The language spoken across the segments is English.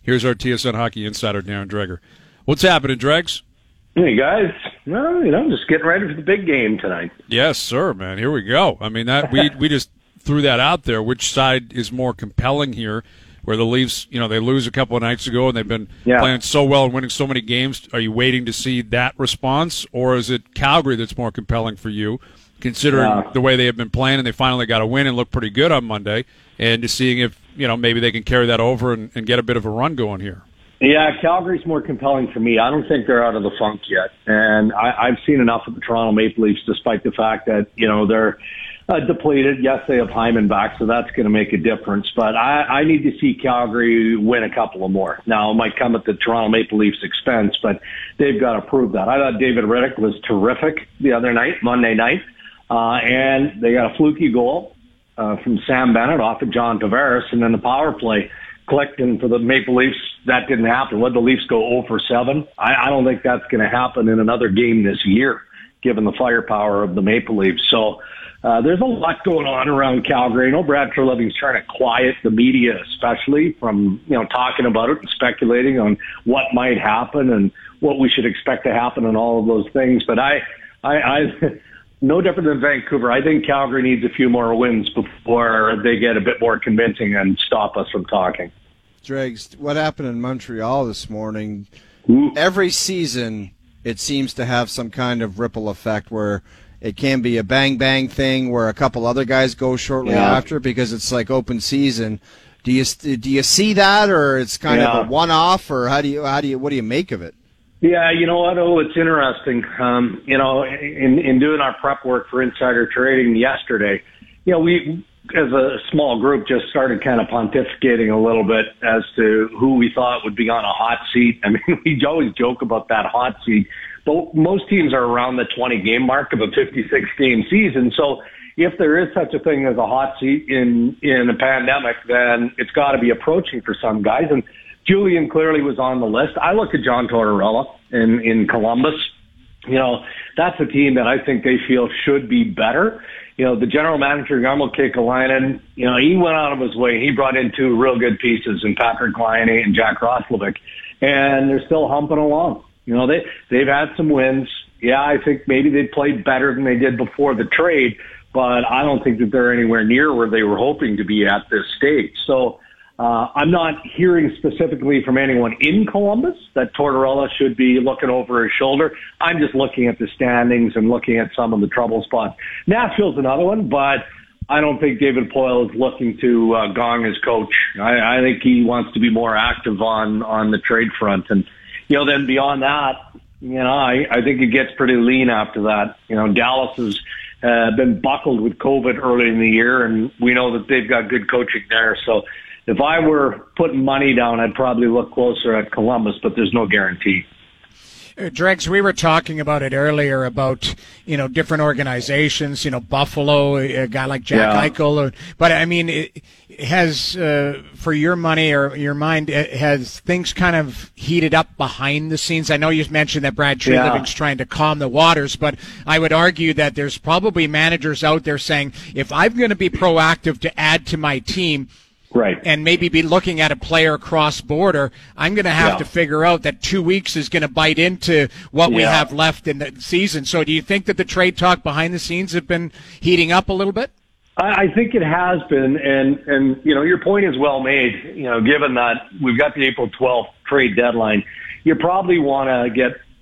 Here's our TSN Hockey Insider, Darren Dreger. What's happening, Dregs? Hey, guys. Well, just getting ready for the big game tonight. Yes, sir, man. Here we go. I mean, that we just threw that out there. Which side is more compelling here? Where the Leafs, they lose a couple of nights ago and they've been playing so well and winning so many games. Are you waiting to see that response, or is it Calgary that's more compelling for you, considering the way they have been playing and they finally got a win and look pretty good on Monday, and just seeing if maybe they can carry that over and get a bit of a run going here? Yeah, Calgary's more compelling for me. I don't think they're out of the funk yet, and I've seen enough of the Toronto Maple Leafs, despite the fact that they're depleted. Yes, they have Hyman back, so that's going to make a difference. But I need to see Calgary win a couple of more. Now, it might come at the Toronto Maple Leafs' expense, but they've got to prove that. I thought David Rittich was terrific the other night, Monday night, and they got a fluky goal from Sam Bennett off of John Tavares, and then the power play clicked, and for the Maple Leafs, that didn't happen. What, the Leafs go 0 for 7? I don't think that's going to happen in another game this year, given the firepower of the Maple Leafs. So there's a lot going on around Calgary. I know Brad Treliving's trying to quiet the media, especially from talking about it and speculating on what might happen and what we should expect to happen and all of those things. But I no different than Vancouver. I think Calgary needs a few more wins before they get a bit more convincing and stop us from talking. Dregs, what happened in Montreal this morning? Ooh. Every season, it seems to have some kind of ripple effect where it can be a bang-bang thing where a couple other guys go shortly after because it's like open season. Do you see that, or it's kind of a one-off, or what do you make of it? Yeah, you know what? Oh, it's interesting. In doing our prep work for insider trading yesterday, we, as a small group, just started kind of pontificating a little bit as to who we thought would be on a hot seat. I mean, we always joke about that hot seat, but most teams are around the 20-game mark of a 56-game season. So if there is such a thing as a hot seat in a pandemic, then it's got to be approaching for some guys. And Julian clearly was on the list. I look at John Tortorella in Columbus. That's a team that I think they feel should be better. The general manager, Jarmo Kekalainen, he went out of his way. He brought in two real good pieces in Patrick Laine and Jack Roslovic, and they're still humping along. They've had some wins. Yeah, I think maybe they played better than they did before the trade, but I don't think that they're anywhere near where they were hoping to be at this stage. So I'm not hearing specifically from anyone in Columbus that Tortorella should be looking over his shoulder. I'm just looking at the standings and looking at some of the trouble spots. Nashville's another one, but I don't think David Poile is looking to gong his coach. I think he wants to be more active on the trade front. And, then beyond that, I think it gets pretty lean after that. Dallas has been buckled with COVID early in the year, and we know that they've got good coaching there. So if I were putting money down, I'd probably look closer at Columbus, but there's no guarantee. Dregs, we were talking about it earlier about, different organizations, Buffalo, a guy like Jack Eichel. But, I mean, it has, for your money or your mind, has things kind of heated up behind the scenes? I know you mentioned that Brad Treliving's trying to calm the waters, but I would argue that there's probably managers out there saying, if I'm going to be proactive to add to my team, right, and maybe be looking at a player cross-border, I'm going to have to figure out that 2 weeks is going to bite into what we have left in the season. So do you think that the trade talk behind the scenes have been heating up a little bit? I think it has been, and your point is well made. Given that we've got the April 12th trade deadline, you probably wanting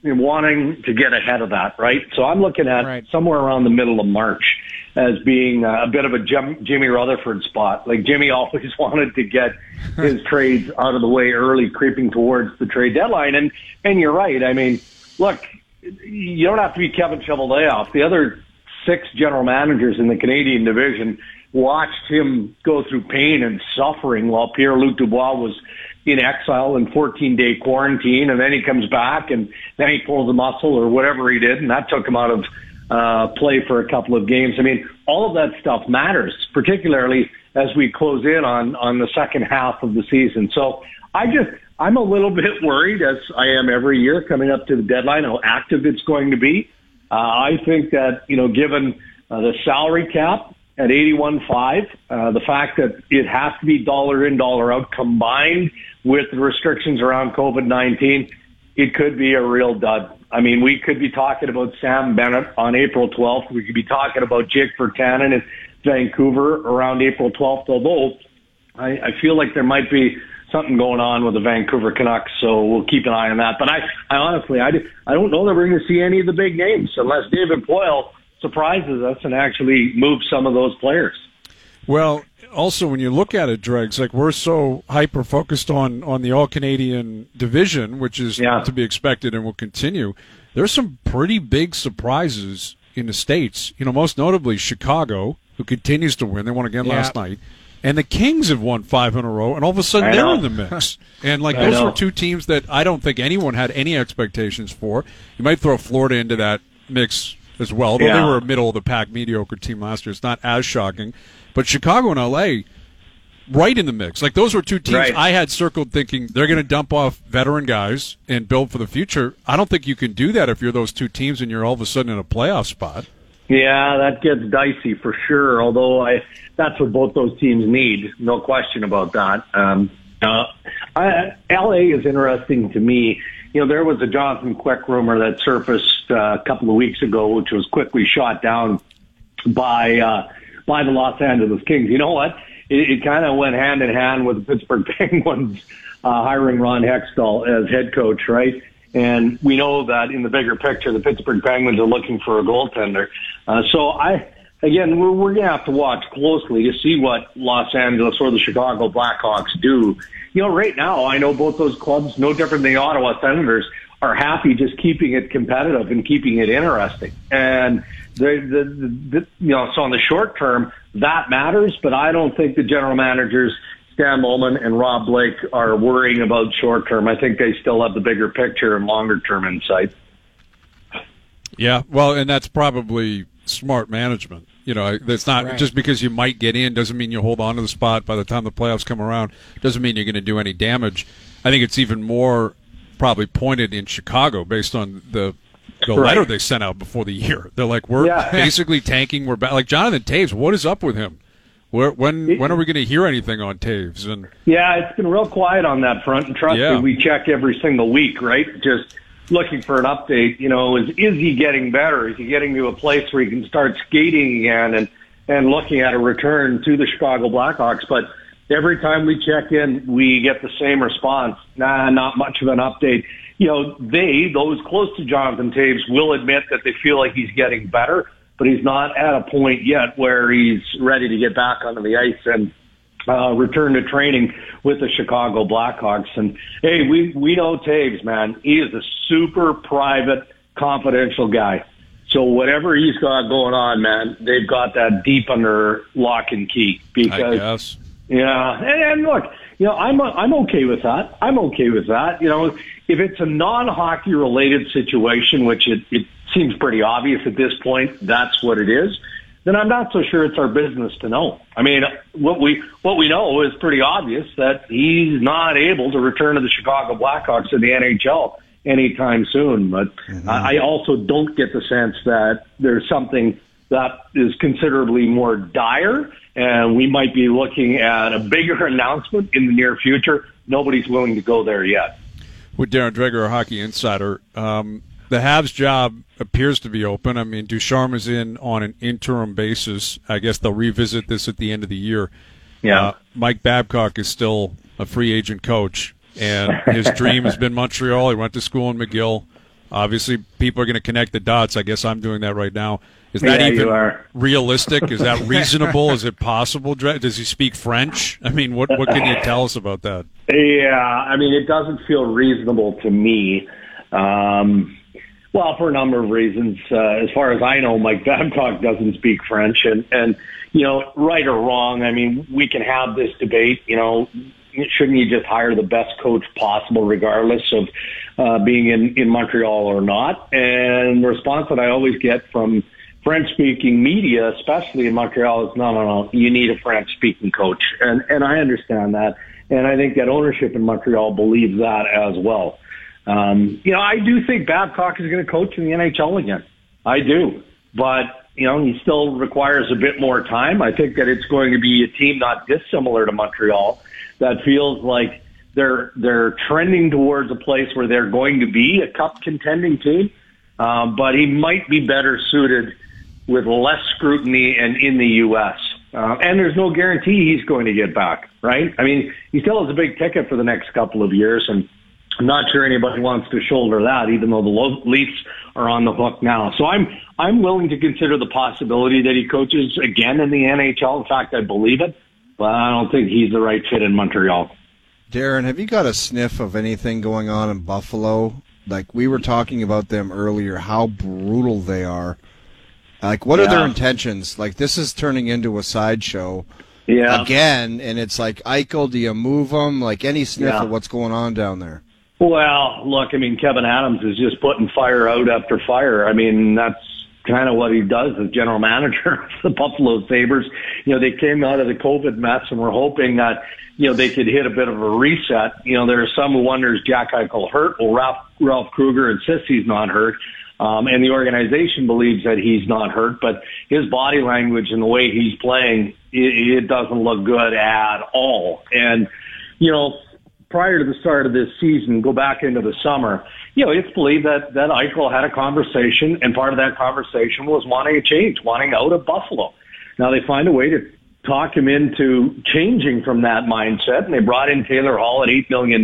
to get ahead of that, right? So I'm looking at somewhere around the middle of March as being a bit of a Jimmy Rutherford spot. Like, Jimmy always wanted to get his trades out of the way early, creeping towards the trade deadline. And you're right. I mean, look, you don't have to be Kevin Cheveldayoff. The other 6 general managers in the Canadian division watched him go through pain and suffering while Pierre-Luc Dubois was in exile and 14-day quarantine, and then he comes back and then he pulls a muscle or whatever he did, and that took him out of play for a couple of games. I mean, all of that stuff matters, particularly as we close in on the second half of the season. So I'm a little bit worried, as I am every year coming up to the deadline, how active it's going to be. I think that, given the salary cap at 81.5. The fact that it has to be dollar in, dollar out combined with the restrictions around COVID-19, it could be a real dud. I mean, we could be talking about Sam Bennett on April 12th. We could be talking about Jake Virtanen in Vancouver around April 12th, although I feel like there might be something going on with the Vancouver Canucks, so we'll keep an eye on that. But I honestly, I don't know that we're going to see any of the big names unless David Poile surprises us and actually moves some of those players. Well, also when you look at it, Dregs, like we're so hyper-focused on the All-Canadian division, which is to be expected and will continue, there's some pretty big surprises in the States. You know, most notably Chicago, who continues to win. They won again last night. And the Kings have won 5 in a row, and all of a sudden they're in the mix. And like those were two teams that I don't think anyone had any expectations for. You might throw Florida into that mix as well, though they were a middle-of-the-pack mediocre team last year. It's not as shocking. But Chicago and L.A., right in the mix. Like those were two teams I had circled thinking they're going to dump off veteran guys and build for the future. I don't think you can do that if you're those two teams and you're all of a sudden in a playoff spot. Yeah, that gets dicey for sure, although that's what both those teams need. No question about that. L.A. is interesting to me. You know, there was a Jonathan Quick rumor that surfaced a couple of weeks ago, which was quickly shot down by the Los Angeles Kings. You know what? It kind of went hand in hand with the Pittsburgh Penguins hiring Ron Hextall as head coach, right? And we know that in the bigger picture, the Pittsburgh Penguins are looking for a goaltender. We're going to have to watch closely to see what Los Angeles or the Chicago Blackhawks do. You know, right now, I know both those clubs, no different than the Ottawa Senators, are happy just keeping it competitive and keeping it interesting. And so on the short term, that matters, but I don't think the general managers, Stan Bowman and Rob Blake, are worrying about short term. I think they still have the bigger picture and longer term insight. Yeah, well, and that's probably smart management. You know, that's not just because you might get in doesn't mean you hold on to the spot by the time the playoffs come around. Doesn't mean you're going to do any damage. I think it's even more probably pointed in Chicago based on the letter they sent out before the year. They're like, we're basically tanking. We're back. Like Jonathan Toews, what is up with him? When are we going to hear anything on Toews? And it's been real quiet on that front. And trust me, we check every single week, right? Just looking for an update. You know, is he getting better? Is he getting to a place where he can start skating again and looking at a return to the Chicago Blackhawks? But every time we check in, we get the same response. Not much of an update. You know, those close to Jonathan Toews will admit that they feel like he's getting better, but he's not at a point yet where he's ready to get back onto the ice and return to training with the Chicago Blackhawks. And hey, we know Toews, man. He is a super private, confidential guy. So whatever he's got going on, man, they've got that deep under lock and key. Because, I guess. Yeah, and look, you know, I'm okay with that. I'm okay with that. You know, if it's a non-hockey related situation, which it seems pretty obvious at this point, that's what it is, then I'm not so sure it's our business to know. I mean, what we know is pretty obvious, that he's not able to return to the Chicago Blackhawks in the NHL anytime soon. But I also don't get the sense that there's something that is considerably more dire, and we might be looking at a bigger announcement in the near future. Nobody's willing to go there yet. With Darren Dreger, our hockey insider, the Habs job appears to be open. I mean, Ducharme is in on an interim basis. I guess they'll revisit this at the end of the year. Yeah. Mike Babcock is still a free agent coach, and his dream has been Montreal. He went to school in McGill. Obviously, people are going to connect the dots. I guess I'm doing that right now. Is that even realistic? Is that reasonable? Is it possible? Does he speak French? I mean, what can you tell us about that? Yeah, I mean, it doesn't feel reasonable to me. Well, for a number of reasons. As far as I know, Mike Babcock doesn't speak French. And, you know, right or wrong, I mean, we can have this debate, you know, shouldn't you just hire the best coach possible regardless of being in Montreal or not? And the response that I always get from French-speaking media, especially in Montreal, is no, you need a French-speaking coach. And I understand that. And I think that ownership in Montreal believes that as well. You know, I do think Babcock is going to coach in the NHL again. I do. But he still requires a bit more time. I think that it's going to be a team not dissimilar to Montreal that feels like they're trending towards a place where they're going to be a cup contending team. But he might be better suited with less scrutiny and in the U.S. And there's no guarantee he's going to get back, right? I mean, he still has a big ticket for the next couple of years, and I'm not sure anybody wants to shoulder that, even though the Leafs are on the hook now. So I'm willing to consider the possibility that he coaches again in the NHL. In fact, I believe it, but I don't think he's the right fit in Montreal. Darren, have you got a sniff of anything going on in Buffalo? Like, we were talking about them earlier, how brutal they are. Like, what are their intentions? Like, this is turning into a sideshow again, and it's like, Eichel, do you move him? Like, any sniff of what's going on down there? Well, look, I mean, Kevin Adams is just putting fire out after fire. I mean, that's kind of what he does as general manager of the Buffalo Sabres. They came out of the COVID mess and were hoping that, they could hit a bit of a reset. There are some who wonder, is Jack Eichel hurt? Well, Ralph Kruger insists he's not hurt. And the organization believes that he's not hurt, but his body language and the way he's playing, it doesn't look good at all. And, prior to the start of this season, go back into the summer, it's believed that Eichel had a conversation, and part of that conversation was wanting a change, wanting out of Buffalo. Now they find a way to talk him into changing from that mindset, and they brought in Taylor Hall at $8 million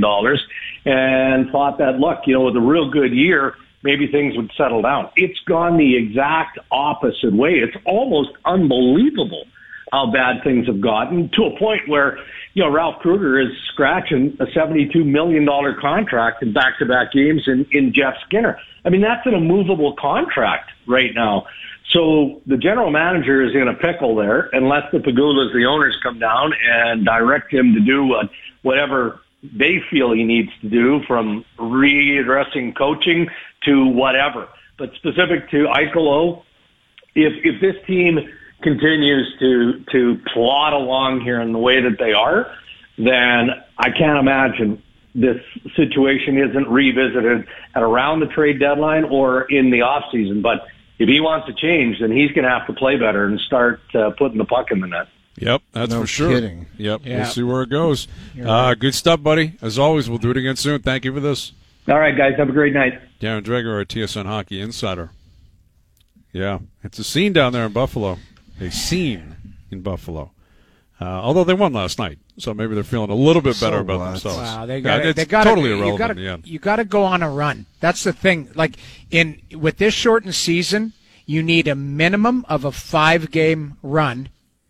and thought that, look, with a real good year, maybe things would settle down. It's gone the exact opposite way. It's almost unbelievable how bad things have gotten, to a point where, Ralph Kruger is scratching a $72 million contract in back-to-back games in Jeff Skinner. I mean, that's an immovable contract right now. So the general manager is in a pickle there unless the Pegulas, the owners, come down and direct him to do whatever they feel he needs to do, from readdressing coaching to whatever. But specific to Eichel, if this team continues to plod along here in the way that they are, then I can't imagine this situation isn't revisited at around the trade deadline or in the off season. But if he wants to change, then he's going to have to play better and start putting the puck in the net. Yep, that's no for sure. Kidding. Yep, we'll see where it goes. Good stuff, buddy. As always, we'll do it again soon. Thank you for this. All right, guys. Have a great night. Darren Dreger, our TSN Hockey Insider. Yeah, it's a scene down there in Buffalo. A scene in Buffalo. Although they won last night, so maybe they're feeling a little bit better about themselves. Wow, they got totally irrelevant in the end. You got to go on a run. That's the thing. Like with this shortened season, you need a minimum of a 5-game run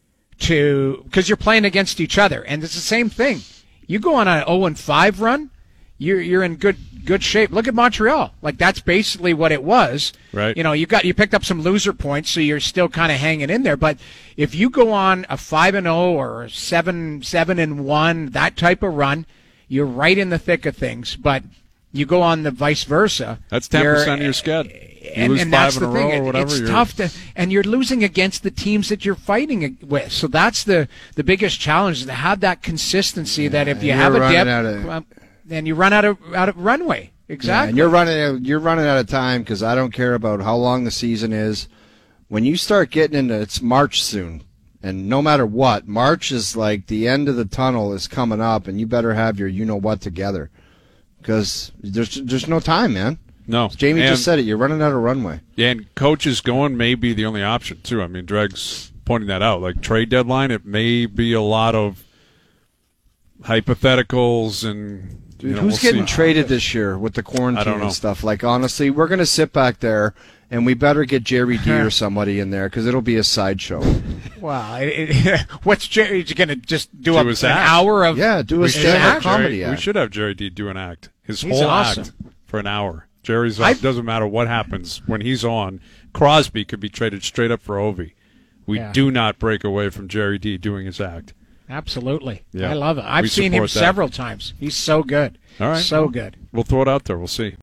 because you're playing against each other, and it's the same thing. You go on an 0-5 run, you're in good shape. Look at Montreal. Like, that's basically what it was. Right. You picked up some loser points, so you're still kind of hanging in there. But if you go on a 5-0 or a 7-1, that type of run, you're right in the thick of things. But you go on the vice versa. That's 10% of your schedule. You lose 5 in a row or whatever. It's tough and you're losing against the teams that you're fighting with. So that's the biggest challenge, is to have that consistency. That if you have a dip, then you run out of runway. Exactly. Yeah, and you're running out of time, because I don't care about how long the season is. When you start getting into, it's March soon, and no matter what, March is like the end of the tunnel is coming up, and you better have your you-know-what together, because there's no time, man. No. Jamie just said it. You're running out of runway. Yeah, and coaches going may be the only option, too. I mean, Dreg's pointing that out. Like, trade deadline, it may be a lot of hypotheticals and... Dude, who's getting traded this year with the quarantine and stuff? Like, honestly, we're going to sit back there, and we better get Jerry D or somebody in there, because it'll be a sideshow. Wow. What's Jerry going to just do an hour of... Yeah, do a stand-up comedy act. We should have Jerry D do an act. He's whole awesome. Act for an hour. Jerry's up. Doesn't matter what happens when he's on. Crosby could be traded straight up for Ovi. We do not break away from Jerry D doing his act. Absolutely. Yeah. I love it. I've seen him several times. He's so good. All right. So good. We'll throw it out there. We'll see.